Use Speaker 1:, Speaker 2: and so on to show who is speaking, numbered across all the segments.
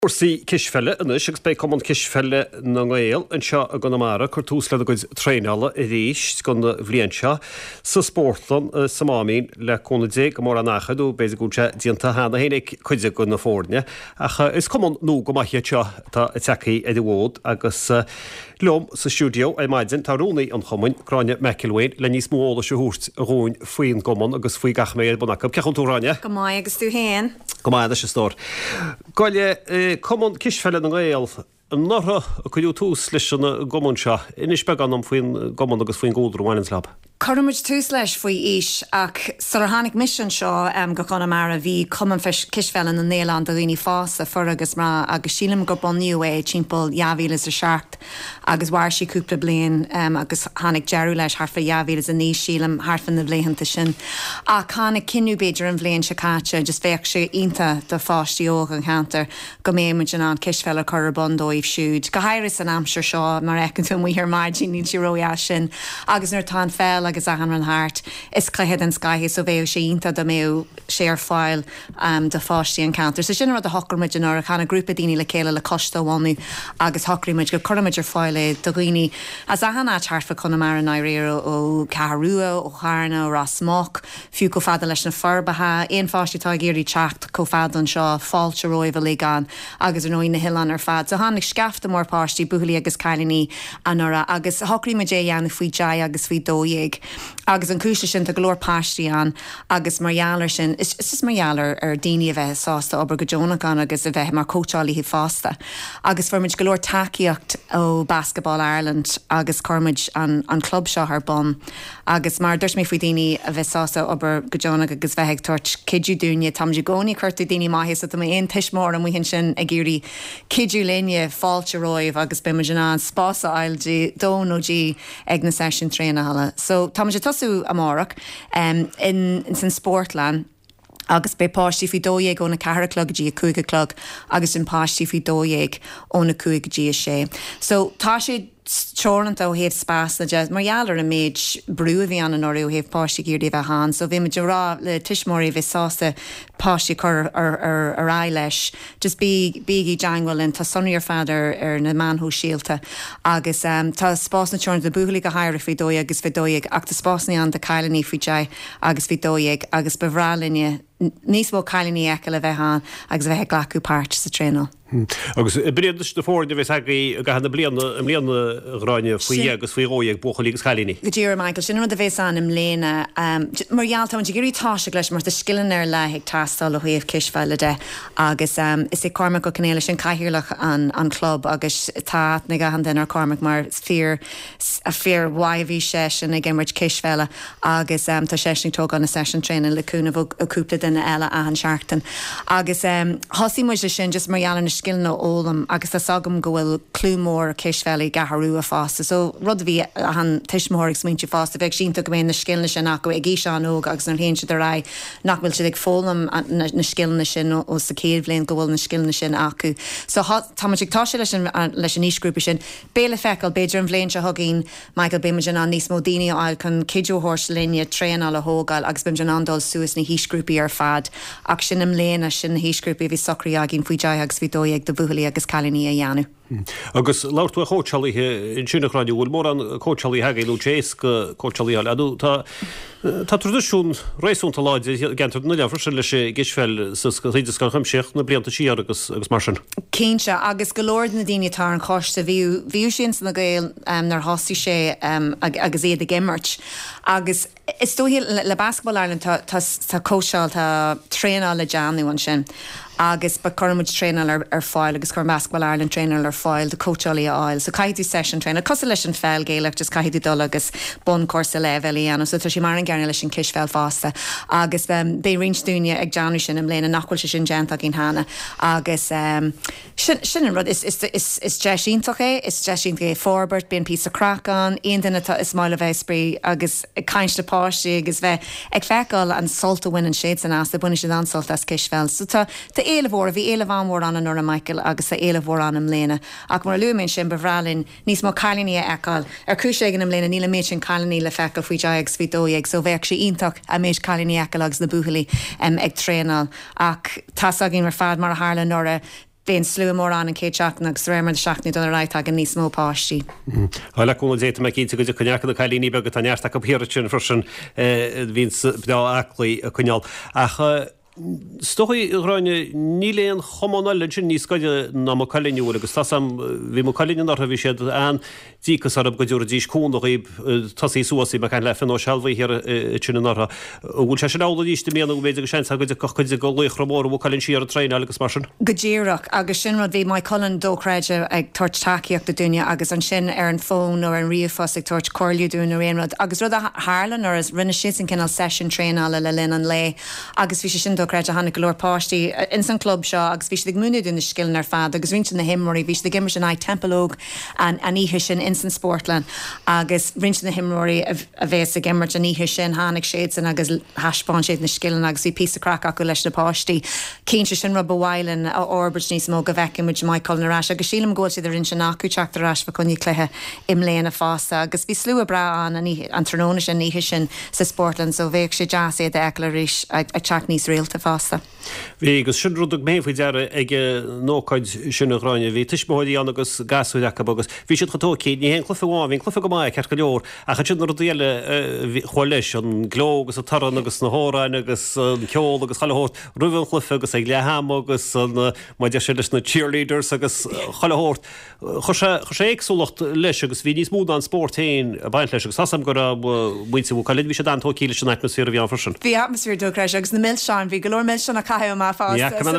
Speaker 1: Orsaí kisfelle in is bei common kisfelle na gael an seo a gonamara chu tús le go tréála I ríis gon bblionseo sa sportlan samáín le conné go mór an nachchaú béidir gúte dionanta hána hénig chuide go na fórne acha is common nó go maithe seo tá techaí bhód agus lom sa stúdio é maidin táúnaí an chomain ráine mecilhain le níos móla se hút róin faoin gomon agus faoi gach méid buna cechan túráine
Speaker 2: go mai agus tú héin
Speaker 1: go mai se stór Goile common kisfelle an gael nachra a chuú tús leis an gomon seo inis be an faoin gomon agus faoin gódú Waininslab.
Speaker 2: Cormuid tús leis faoi is ach sar hánig mission seo go Connemara bhí cuman kisfellen an Néland a rií fása for agus má agus sílam go bonniu timppel javílas a seacht agus war si cúpla blian agus hánig jeú leis harfa javílas a níos sílam harfan na bléhananta sin a chánig cinú beidir an bléon se caite just féh sé inta do fáistí óg an cantar go mémuid an kisfelle chu bondóibh siúd go hairis an amsir seo mar ecinn tú muhir margin ní tíróá sin agus nuair tá fel agus a an hart is caihead an skyhé so bhéh sé ínta do mé séar fáil de fáistí an counter. So sin a hocarmid an a chana grúpa daoine le céile le costaháú agus hocaríid go chumaidir fáile do ghoine as a hanna tarfa Connemara an éir ó Carrua ó Charna ó Rasmach fiú go fada leis na forbathe éon fáistítá géirí techt có fad an seo fáilte roimh le gan agus an óin na hián ar fad. So hánig scafta mór páistí buhlaí agus caiilení an agus hocaríid é dhéanana faoi de agus faoi dóig. Agus an cúiste sin a glór páistí an agus marhealar sin is marhealar ar daine a bheith sásta obair go Jonachan agus a bheith mar coachálaí hí fásta. Agus formid glór takeíocht ó Basketball Ireland agus cormid an club seo ar bon. Agus mar dúirs mé faoi daine a bheith sásta obair go Jonach agus bheith tuairt cidú dúine tamú gcóí chuirta daine maithé a mé aon tuismór an muhinn sin a ggurí cidú linne fáilte roimh agus bimime an spása aildí dónódí ag na session tréna. So tá sé tosú amárach in san sportlan agus be páistí fi dóéag óna ceharaclogdí a cúigeclog agus in páistí fi dóéag óna cúigdí a sé. So tá sé Chornant ó héh spás na jazz marhealar a méid brú a bhí an orú héh páistí gúirí bheith hán, so bhí me rá le tuismóí bheith sásta páistí chur ar ai leis just bíí deanghfuilinn tá sonir fadar ar na manthú síalta agus tá spás na teorn de buúlaí go hair fao dóig agus fao dóig ach tá spásnaí an de caiilení fao de agus fao dóig agus bhrálinne níos mó caiilení eice le bheith hán agus bheith ghlacu páirt sa trénal.
Speaker 1: Agus breadiste de fórne bheits agaí a gahanana blianana ráine faoi agus faoi róig buchalígus chalíní.
Speaker 2: Go dtíir Michael sin a bheits an im léna marghealtáin de gurí táise leis mar de skillan ar le ag tastal a chuomh kisfeile de agus is é Cormac go cnéile sin caihirirlach an club agus tá na gahan den ar Cormac mar fear waihí sé sin ag gimmert kisfeile agus tá séisning tóg an na session training leúna a cúpla duna eile a an seachtain agus hosí mu sin just marghealan skillna ólam agus tá sagam gohfuil clúmór kisfeile gaharú a fásta. So rud bhí an tuismór smínte fásta bheith sínta go mé na skillna sin nach go ag gí seán óg agus an héin si de ra nachhfuil si ag fólam na skillna sin ó sa céadhléon go bhfuil na skillna sin acu. So tá sé leis an níosgrúpa sin béle fecail beidir an bhléon se thuginn Michael Bimmergen an níos mó daine áil chun cidúthirse linne tréan a hógáil agus bim an andal suas na hísgrúpaí ar fad ach sin am léana sin na hísgrúpaí bhí socraí agin faoi deag agus bhí dóigh do bhuailí agus caiilení a dhéanú.
Speaker 1: Agus láirtú a chótealaíthe in siúnachráinú bhfuil mór an chótealaí hagaí chééis go chótealaí adú tá tradiisiún rééisúnta láide gentar na leabhar lei sé gisfeil riidir gan chumseocht na blianta sí agus mar sin.
Speaker 2: Cínse agus golóir na dainetá an chosta bhíú sin na gail nar hosí sé agus éad a gimmert agus is tóhí le Basketball Ireland tá cóseáil tá tréáil le deanú an sin. Agus ba cormuid trénal ar fáil agus chur Basketball Ireland trénal ar fáil de coachálaí áil. So caiidú session trénal, cos leis an fel géileach just caiidú dul agus bon cósa levelí an, so tá sé mar an gcearna leis an kisfeil fásta. Agus bé rinsúine ag deanú sin am léna nachhfuil se sin genta gin hána. Agus sin an rud is deisíntaach is deisínta forbert, bíon pí a cracán, aon duine is mála bheith sprí agus caiinste páistí agus bheith ag feicáil an solta win an séad san as, de buine sin ansalt as kisfeil. So tá éilehór bhí éileh anmór an Nora Michael agus a éilehór an am léna. Ach mar luúminn sin bhrálinn níos má caiilení eáil ar cúiségan am léna níla méid sin caiilení le feicil faoi deag faoi dóig, so bheith sé ionach a méid caiilení eáil agus na buachailí ag trénal ach tá agin mar fad mar a hála Nora bíon slú mór an céteach agus réimar seachní don ráit a níos mó páistí.
Speaker 1: Hála cúna déta me cinnta go chuneach na chailíní be go taneart a go péirisin frosin vín bedá aclaí a chuneal. Stochi ráine níléon chomáile sin níos goide ná mo chaíúil agus tasam bhí mo chaíine nach bhí séad an díchas arab go dúra díos cún íb tasí suasí me chein lefan ó sealbhaí hir sinna nartha. Bhúil se sin ála díiste méanana go méidir go sé go chuide go léchramór bh chainn siar a trein agus mar sin.
Speaker 2: Godíireach agus sin rud bhí mai colin dóchreide ag tuairt takeíocht do duine agus an sin ar an fón nó an riomhfos ag tuairt choirliú dún ar éonrad agus rud a hálan ar rinne si an cinnal session tréála le lin an lé agus bhí sin dóchreide a hanna golóir páistí in san club seo agus bhí ag múnú dún na skillan ar fad agus rinse na himmorí bhí ag gimmar sin ag tempelóg an ihe sin in san Sportland agus rinse na himmorí a bheits a gimmar an ihe sin hánig séad san agus haspáin séad na skillan agus bhí pí a crack acu leis na páistí cínse sin rub bhhailin a orbert níos mó go bhecin muid mai colnarás agus sílam ggóil siad rinse nachú teachtarrás fa chuní cléthe im léana a fásta agus bhí slú a bra an tróna sin ihe sin sa Sportland so bhéh sé jazz éad eiclaríis ag teach níos réalta fásta.
Speaker 1: Bhí agus sin rudach méfuid deara ag nócaid sinna ráine bhí tuismóí an agus gasúid acha agus bhí si chatóí ní hen clufaháin clufa go mai ceir go leor a chu sin rudéile choir leis an glógus a taran agus na hóráin agus an ceol agus chaót ruúhann chlufa agus ag leham agus maidide sé leis na cheerleaders agus chaót chu sé éagsúlacht leis agus bhí níos múd an sporttain a baint leis agus sasam go buinte bú chaid bhí sé antóíile sin atmosfér a bhí an frisin.
Speaker 2: Bhí atmosfér dóreis agus na millseán bhí golóir millseán a caiú má fá.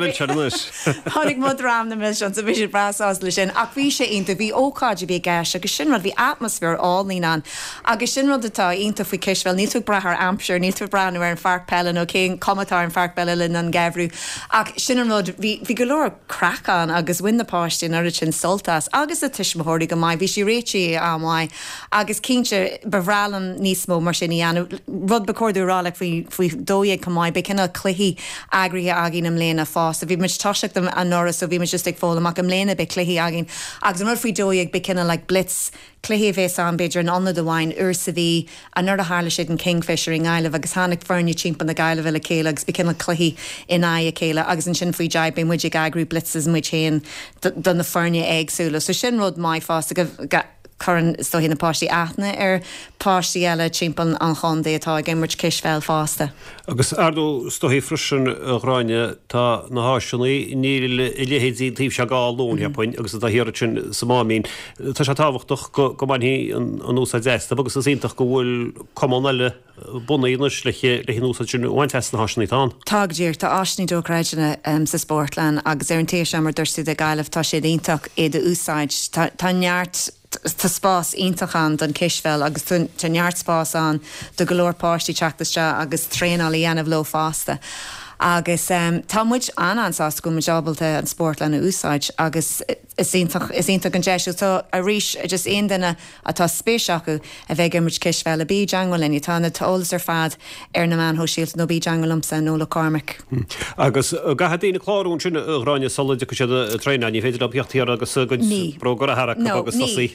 Speaker 2: Thnig mod rám na millseán sa bhí sé brasás lei sin ach bhí sé inta bhí óáid bhí gceis agus sin rud bhí atmosfér álín an agus sin rud atá inta faoi ceisfuil ní tú brethar ampseir ní tú breanú ar an farc pelin ó cén commentár an farc pelin an gehrú ach sin an rud bhí golóir cracán agus win na páistín ar sin soltas agus a tuismothirí go mai bhí si réití amáid agus cínse bhrálan níos mó mar sin anú rud becordúrála faoi dóag go mai be cinna cluhí agrithe agin am léna fás a bhí muid táiseach them an noras so bhí me just ag fóla amach am léna be cluhí agin agus an faoi dóag be cinna le blitz cluhí bhés an beidir an anna doháin ursa bhí an nuair a hála siad an Kingfisher in Gaiileh agus hánig fearne timp na Gaiileh le céile agus be cinna cluhí in a céile agus an sin faoi deib be muid ag agrú blitzes muid chéan don na fearne agsúla so sin rud mai fás a churan sto hí na páistí aithne ar páistí eile timpan an chundé atá gimmart cisfeil fásta.
Speaker 1: Agus ardú stohí frisin ráine tá na háisinaí níl i léhéadí tíobh se gáilún poin agus a hir sin samáín. Tá sé táhachtach go maithí an úsá déasta, agus is ionintach go bhfuil commáile bunaíonas le hí úsá sin bhain fest na háisinaí tá.
Speaker 2: Tágdíir tá áisní dóráidena sa Sportland agus ar an tééis mar dúirsaí a Gaiileh tá sé ionintach éad úsáid tá neart tá spás ítachan don cisfeil agus tá neart spás an do golóir páistí teachtaiste agus tréálaí anamh lo fásta. Agus tá muid ansás go meabalta an Sportland úsáid agus is ionach an deisiú tá a ríis just aon duine atá spéis acu a bheith gimmart cisfeil a bí deanghfuilin tána táolalas ar fad ar na man hóisiilt nó bí deanghlamsa nó le Cormac.
Speaker 1: Agus gahadína chláún sin ráine solide go siad tréine ní féidir beochttíar agus brogur a harach agus sosí.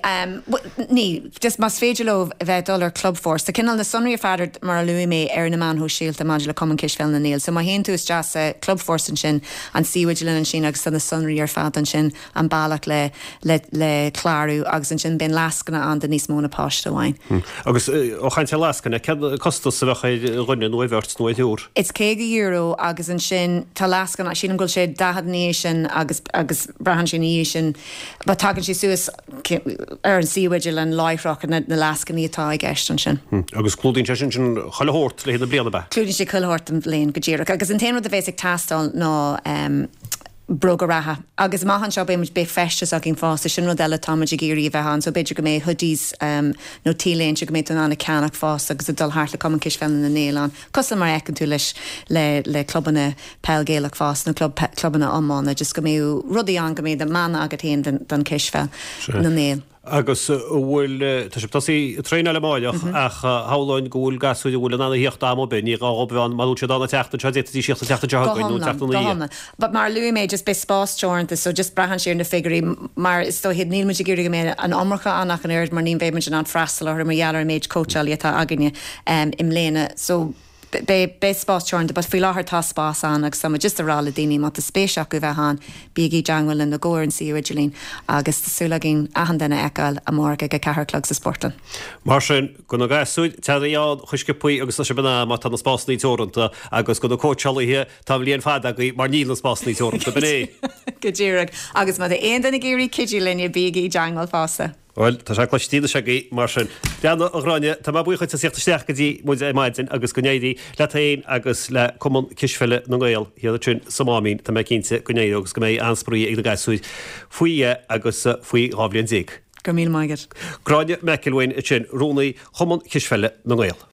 Speaker 2: Ní, just mas féidirlóh bheith dul ar Club Force. Tá cinnal na sonraí fadidir mar luí mé ar na man hóisiilt a maidir le cuman cisfeil na níl. So má hen tú is jazz Club Force an sin an síwidlin an sin agus san na sonraí ar fad an sin an bailach le chlárú agus an sin ben lascanna an den níos móna páiste bhain.
Speaker 1: Agus ó chainte lascanna costas sa bhecha runne nuhhirt nuúr.
Speaker 2: It's €1 agus an sin tá lascanna sin an ghil sé dahadníéis sin agus brahan sin níos sin ba tagann si suas ar an síwidil an láithreach na lascanní atá ag gceist an sin.
Speaker 1: Agus clúdín sin chalahoirt le héad bliana be.
Speaker 2: Clúdín sé chalahoirt an bléon go ddíireach agus an téanú a bhéigh tastal ná brogaratha agus maithan seo béimiid be festas a gin fásta sin rodile táidir géirí bheithan so beidir go mé hoodís nó tíléint go méid an anna ceannach fásta agus a dul háart le cuman cisfeilin na Nélan. Cos mar ecinn tú leis le clubbanna peilgéalach fás nó clubbanna ammána just go méú rudí an go méid a mana agat héon don cisfeil na Néal.
Speaker 1: Agus bhfuil tá sé tasí tréine le máileach ach háláin gúil gasú bhfuil an anna hiocht am be ní ábhán malú se dána teachta tí síochtta teachta deagainú teachtaí.
Speaker 2: But mar luí mé just be spásteornta so just brahan sé na figurí mar is tó hiad níl muidir gurí mé an omracha annach an aird mar níon bhéid an freistal ar marhealar méid coachal atá aganine im léna so be spáteirn, but fi láthir tá spás an agus sama just arála daoine má a spéiseach go bheitán bíí deanghfuil in na ggóir sí Ridgelín agus tasúla gin ahan denna eáil a mórga go ceharclog sa sportan.
Speaker 1: Mar sin gona gasúid teád chuisce puí agus se bena má tanna spásnaí teoranta agus go cótealaíthe tá líon fada go mar níl na spásnaí teoranta bené.
Speaker 2: Go ddíireach agus má aon denna géirí cidí linne bíí deanghil fása.
Speaker 1: Well, tá se chluistíad se mar sin. Deanna a ráine tá buchaid sa siachtasteach gotí mu maidin agus gonéidí le taon agus le cummon cisfeile na gáil hiad tún samáín tá cinse gonéide agus go méid anspraí ag na gasúid faoie agus faoi áblionn déag.
Speaker 2: Go míl maigad.
Speaker 1: Gráine mecilhain sin rónaí cummon cisfeile na gáil.